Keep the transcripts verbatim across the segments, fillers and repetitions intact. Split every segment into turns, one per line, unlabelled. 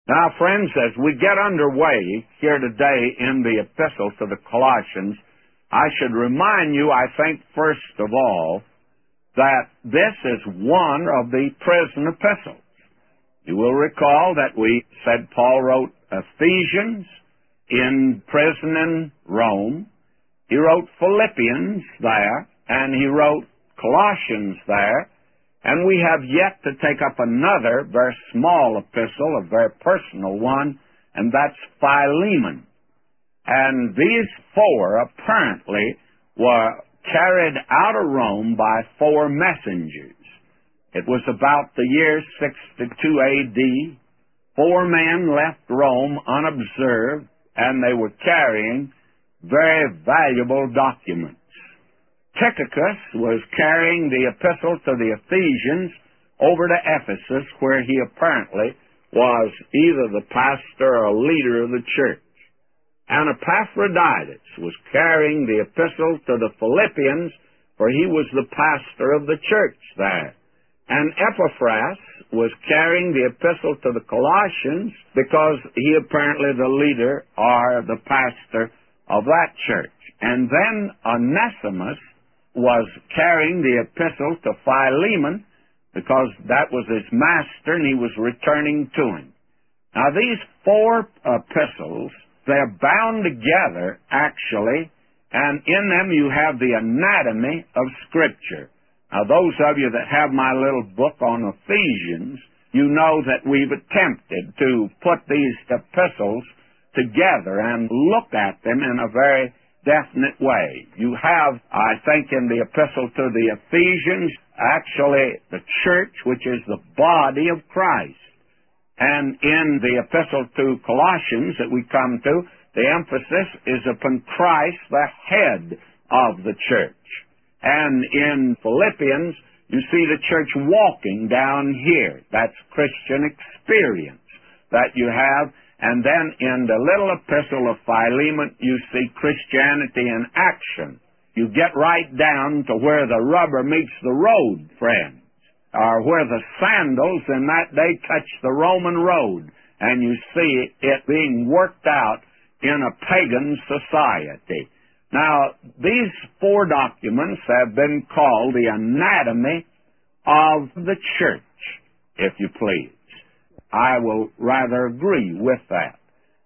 Now, friends, as we get underway here today in the epistle to the Colossians, I should remind you, I think, first of all, that this is one of the prison epistles. You will recall that we said Paul wrote Ephesians in prison in Rome. He wrote Philippians there, and he wrote Colossians there. And we have yet to take up another very small epistle, a very personal one, and that's Philemon. And these four apparently were carried out of Rome by four messengers. It was about the year sixty-two A D. Four men left Rome unobserved, and they were carrying very valuable documents. Tychicus was carrying the epistle to the Ephesians over to Ephesus, where he apparently was either the pastor or leader of the church. And Epaphroditus was carrying the epistle to the Philippians, for he was the pastor of the church there. And Epaphras was carrying the epistle to the Colossians because he apparently the leader or the pastor of that church. And then Onesimus was carrying the epistle to Philemon because that was his master and he was returning to him. Now these four epistles, they're bound together actually, and in them you have the anatomy of Scripture. Now those of you that have my little book on Ephesians, you know that we've attempted to put these epistles together and look at them in a very definite way. You have, I think, in the epistle to the Ephesians, actually the church, which is the body of Christ. And in the epistle to Colossians that we come to, the emphasis is upon Christ, the head of the church. And in Philippians, you see the church walking down here. That's Christian experience that you have. And then in the little epistle of Philemon, you see Christianity in action. You get right down to where the rubber meets the road, friends, or where the sandals in that day touch the Roman road, and you see it being worked out in a pagan society. Now, these four documents have been called the anatomy of the church, if you please. I will rather agree with that.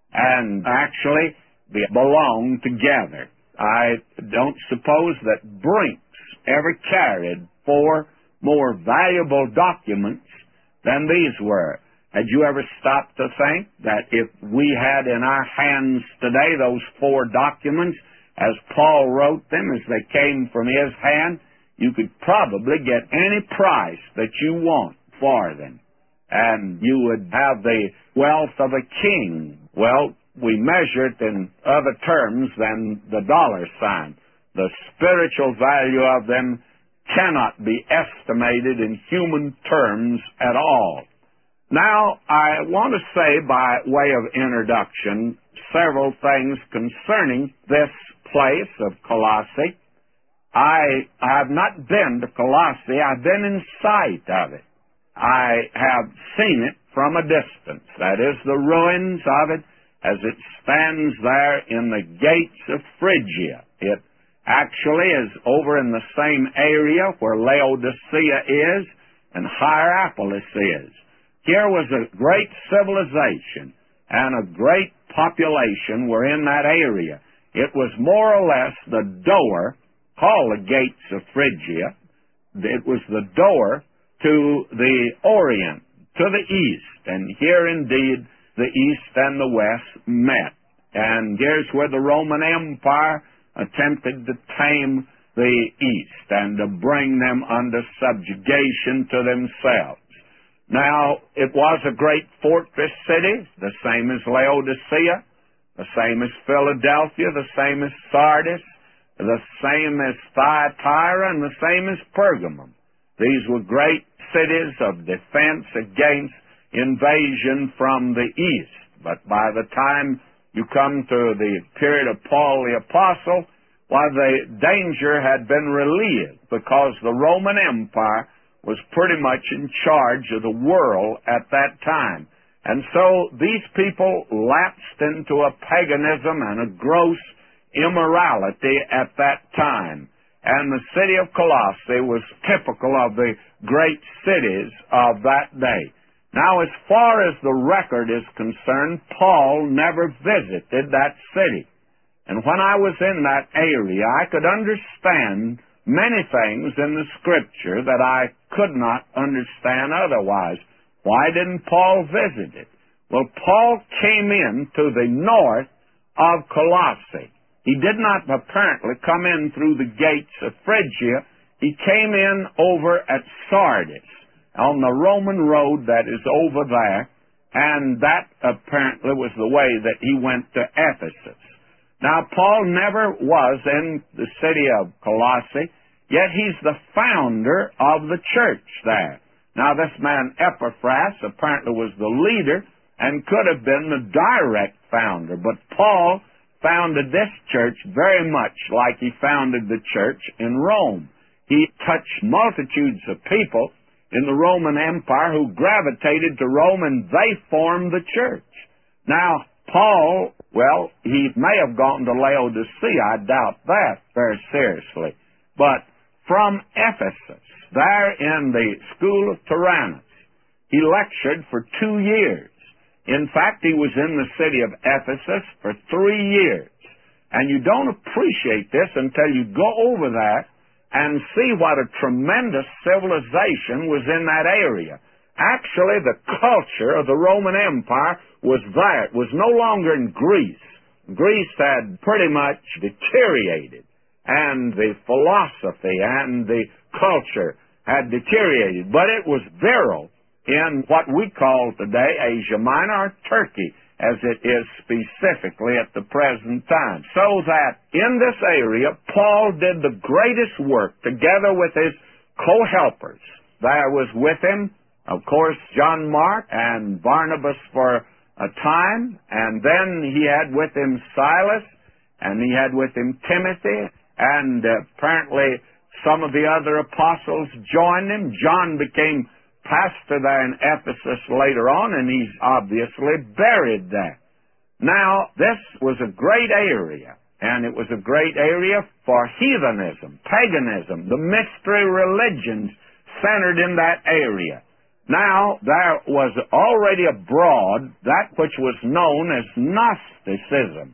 And actually, they belong together. I don't suppose that Brinks ever carried four more valuable documents than these were. Had you ever stopped to think that if we had in our hands today those four documents, as Paul wrote them, as they came from his hand, you could probably get any price that you want for them. And you would have the wealth of a king. Well, we measure it in other terms than the dollar sign. The spiritual value of them cannot be estimated in human terms at all. Now, I want to say by way of introduction several things concerning this place of Colossae. I have not been to Colossae. I've been in sight of it. I have seen it from a distance. That is, the ruins of it as it stands there in the gates of Phrygia. It actually is over in the same area where Laodicea is and Hierapolis is. Here was a great civilization and a great population were in that area. It was more or less the door, called the gates of Phrygia. It was the door to the Orient, to the East. And here indeed the East and the West met. And here's where the Roman Empire attempted to tame the East and to bring them under subjugation to themselves. Now, it was a great fortress city, the same as Laodicea, the same as Philadelphia, the same as Sardis, the same as Thyatira, and the same as Pergamum. These were great cities of defense against invasion from the east. But by the time you come to the period of Paul the Apostle, why, the danger had been relieved because the Roman Empire was pretty much in charge of the world at that time. And so these people lapsed into a paganism and a gross immorality at that time. And the city of Colossae was typical of the great cities of that day. Now, as far as the record is concerned, Paul never visited that city. And when I was in that area, I could understand many things in the Scripture that I could not understand otherwise. Why didn't Paul visit it? Well, Paul came in to the north of Colossae. He did not apparently come in through the gates of Phrygia. He came in over at Sardis, on the Roman road that is over there, and that apparently was the way that he went to Ephesus. Now, Paul never was in the city of Colossae, yet he's the founder of the church there. Now, this man Epaphras apparently was the leader and could have been the direct founder, but Paul founded this church very much like he founded the church in Rome. He touched multitudes of people in the Roman Empire who gravitated to Rome, and they formed the church. Now, Paul, well, he may have gone to Laodicea. I doubt that very seriously. But from Ephesus, there in the school of Tyrannus, he lectured for two years. In fact, he was in the city of Ephesus for three years. And you don't appreciate this until you go over there and see what a tremendous civilization was in that area. Actually, the culture of the Roman Empire was there. It was no longer in Greece. Greece had pretty much deteriorated, and the philosophy and the culture had deteriorated. But it was virile in what we call today Asia Minor, or Turkey, as it is specifically at the present time. So that in this area, Paul did the greatest work together with his co-helpers. There was with him, of course, John Mark and Barnabas for a time, and then he had with him Silas, and he had with him Timothy, and uh, apparently some of the other apostles joined him. John became pastor there in Ephesus later on, and he's obviously buried there. Now, this was a great area, and it was a great area for heathenism, paganism, the mystery religions centered in that area. Now, there was already abroad that which was known as Gnosticism,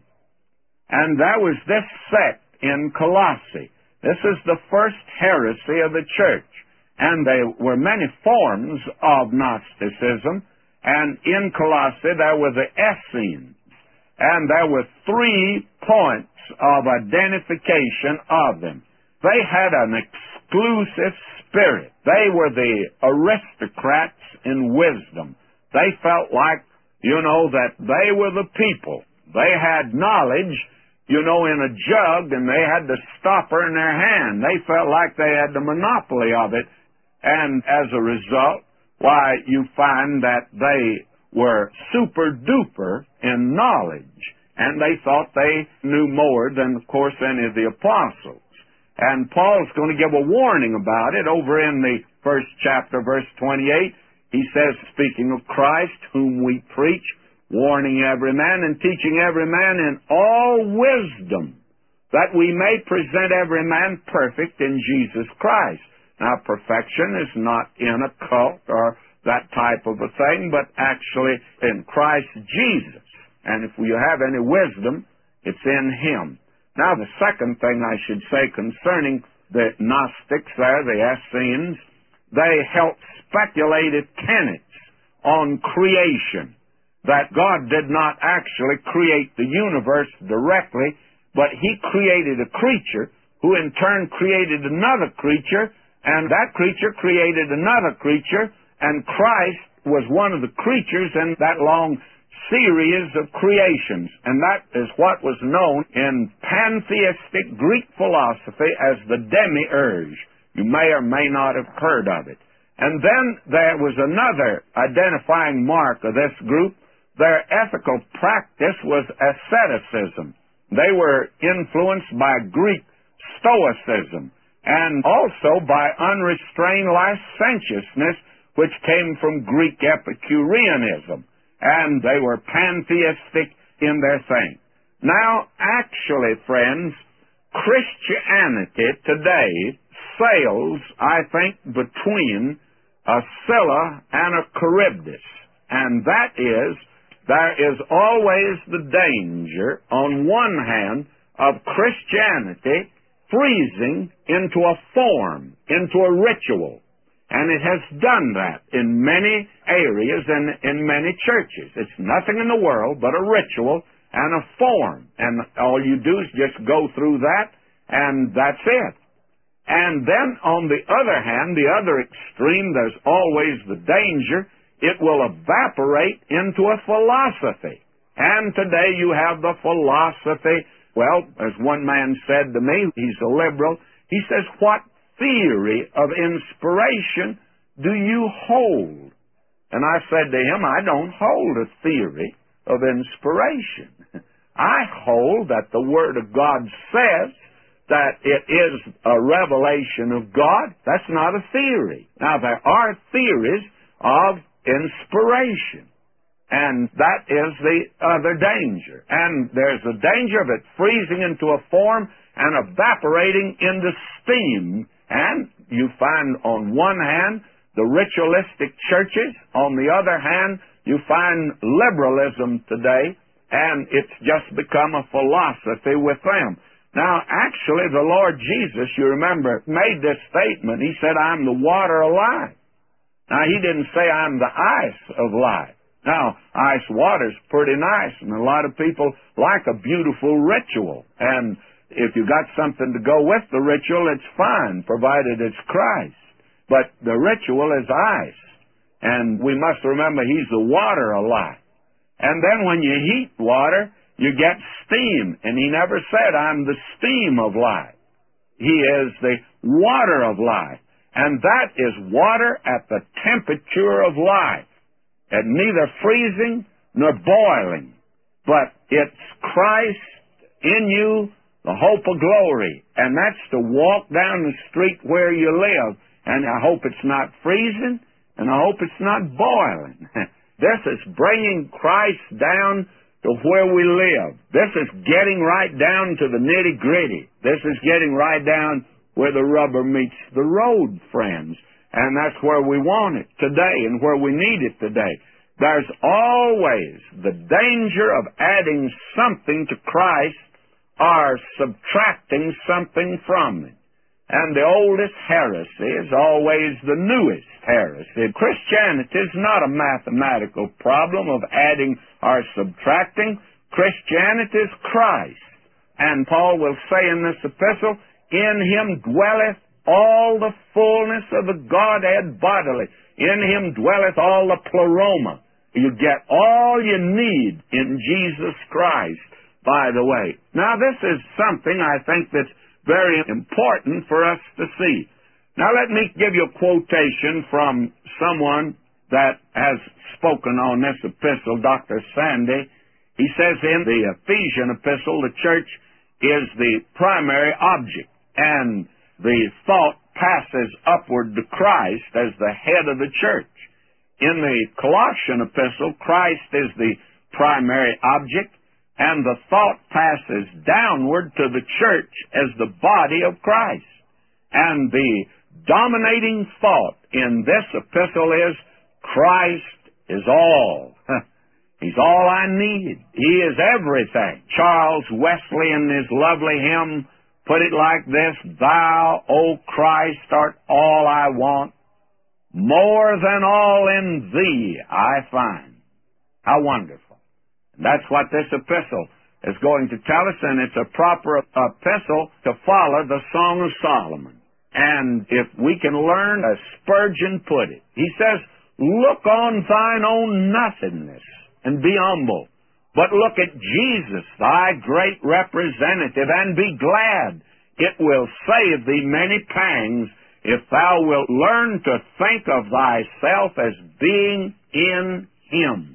and there was this sect in Colossae. This is the first heresy of the church. And there were many forms of Gnosticism, and in Colossae there were the Essenes, and there were three points of identification of them. They had an exclusive spirit. They were the aristocrats in wisdom. They felt like, you know, that they were the people. They had knowledge, you know, in a jug, and they had the stopper in their hand. They felt like they had the monopoly of it. And as a result, why, you find that they were super-duper in knowledge, and they thought they knew more than, of course, any of the apostles. And Paul's going to give a warning about it over in the first chapter, verse twenty-eight. He says, speaking of Christ, whom we preach, warning every man and teaching every man in all wisdom, that we may present every man perfect in Jesus Christ. Now, perfection is not in a cult or that type of a thing, but actually in Christ Jesus. And if you have any wisdom, it's in Him. Now, the second thing I should say concerning the Gnostics there, the Essenes, they held speculative tenets on creation, that God did not actually create the universe directly, but He created a creature who in turn created another creature, and that creature created another creature, and Christ was one of the creatures in that long series of creations. And that is what was known in pantheistic Greek philosophy as the demiurge. You may or may not have heard of it. And then there was another identifying mark of this group. Their ethical practice was asceticism. They were influenced by Greek Stoicism, and also by unrestrained licentiousness, which came from Greek Epicureanism. and they were pantheistic in their thing. Now, actually, friends, Christianity today sails, I think, between a Scylla and a Charybdis, and that is, there is always the danger, on one hand, of Christianity freezing into a form, into a ritual. And it has done that in many areas and in many churches. It's nothing in the world but a ritual and a form. And all you do is just go through that, and that's it. And then, on the other hand, the other extreme, there's always the danger, it will evaporate into a philosophy. And today you have the philosophy, well, as one man said to me, he's a liberal, he says, what theory of inspiration do you hold? And I said to him, I don't hold a theory of inspiration. I hold that the Word of God says that it is a revelation of God. That's not a theory. Now, there are theories of inspiration, and that is the other danger. And there's a danger of it freezing into a form and evaporating into steam. And you find on one hand the ritualistic churches, on the other hand you find liberalism today, and it's just become a philosophy with them. Now, actually, the Lord Jesus, you remember, made this statement. He said, I'm the water of life. Now, he didn't say I'm the ice of life. Now, ice water's pretty nice, and a lot of people like a beautiful ritual. And if you got something to go with the ritual, it's fine, provided it's Christ. But the ritual is ice. And we must remember he's the water of life. And then when you heat water, you get steam. And he never said, I'm the steam of life. He is the water of life. And that is water at the temperature of life. And neither freezing nor boiling. But it's Christ in you, the hope of glory. And that's to walk down the street where you live. And I hope it's not freezing, and I hope it's not boiling. This is bringing Christ down to where we live. This is getting right down to the nitty-gritty. This is getting right down where the rubber meets the road, friends. And that's where we want it today and where we need it today. There's always the danger of adding something to Christ or subtracting something from it. And the oldest heresy is always the newest heresy. Christianity is not a mathematical problem of adding or subtracting. Christianity is Christ. And Paul will say in this epistle, in him dwelleth all the fullness of the Godhead bodily. In him dwelleth all the pleroma. You get all you need in Jesus Christ, by the way. Now, this is something I think that's very important for us to see. Now, let me give you a quotation from someone that has spoken on this epistle, Doctor Sandy. He says in the Ephesian epistle, the church is the primary object, and the thought passes upward to Christ as the head of the church. In the Colossian epistle, Christ is the primary object, and the thought passes downward to the church as the body of Christ. And the dominating thought in this epistle is, Christ is all. He's all I need. He is everything. Charles Wesley in his lovely hymn put it like this, Thou, O Christ, art all I want. More than all in Thee I find. How wonderful. That's what this epistle is going to tell us, and it's a proper epistle to follow the Song of Solomon. And if we can learn, as Spurgeon put it, he says, look on thine own nothingness and be humble, but look at Jesus, thy great representative, and be glad. It will save thee many pangs if thou wilt learn to think of thyself as being in Him,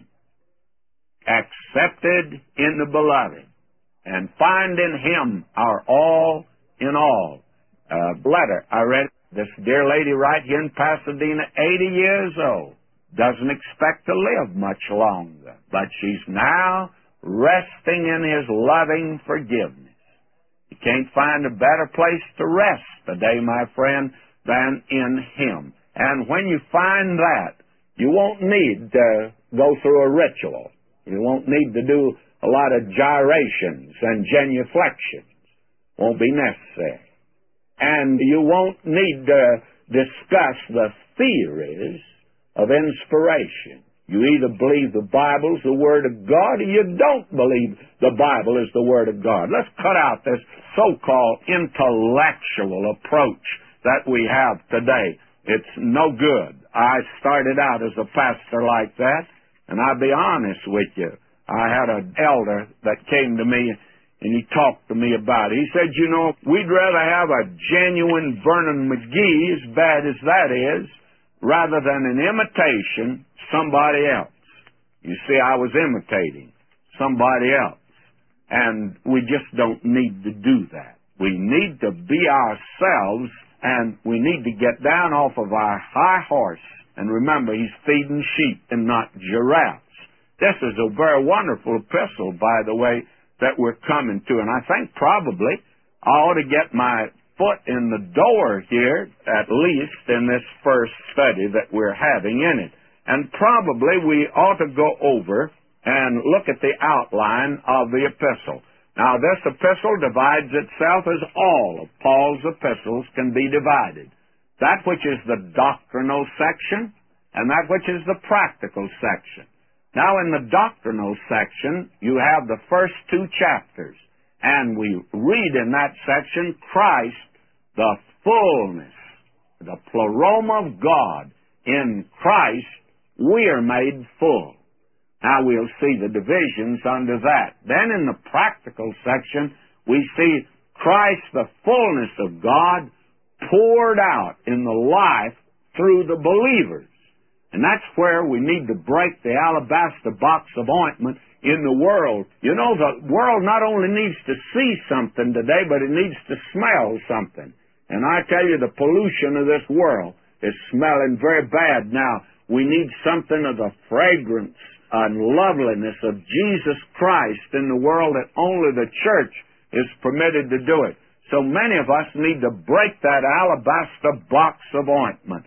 accepted in the Beloved, and find in Him our all in all. A letter I read, this dear lady right here in Pasadena, eighty years old, doesn't expect to live much longer, but she's now resting in His loving forgiveness. You can't find a better place to rest today, my friend, than in Him. And when you find that, you won't need to go through a ritual. You won't need to do a lot of gyrations and genuflections. Won't be necessary. And you won't need to discuss the theories of inspiration. You either believe the Bible's the Word of God or you don't believe the Bible is the Word of God. Let's cut out this so-called intellectual approach that we have today. It's no good. I started out as a pastor like that, and I'll be honest with you. I had an elder that came to me, and he talked to me about it. He said, you know, we'd rather have a genuine Vernon McGee, as bad as that is, rather than an imitation somebody else. You see, I was imitating somebody else, and we just don't need to do that. We need to be ourselves, and we need to get down off of our high horse. And remember, He's feeding sheep and not giraffes. This is a very wonderful epistle, by the way, that we're coming to. And I think probably I ought to get my foot in the door here, at least in this first study that we're having in it. And probably we ought to go over and look at the outline of the epistle. Now, this epistle divides itself as all of Paul's epistles can be divided. That which is the doctrinal section and that which is the practical section. Now, in the doctrinal section, you have the first two chapters, and we read in that section, Christ, the fullness, the pleroma of God. In Christ, we are made full. Now, we'll see the divisions under that. Then in the practical section, we see Christ, the fullness of God, poured out in the life through the believers. And that's where we need to break the alabaster box of ointment in the world. You know, the world not only needs to see something today, but it needs to smell something. And I tell you, the pollution of this world is smelling very bad now. We need something of the fragrance and loveliness of Jesus Christ in the world that only the church is permitted to do it. So many of us need to break that alabaster box of ointment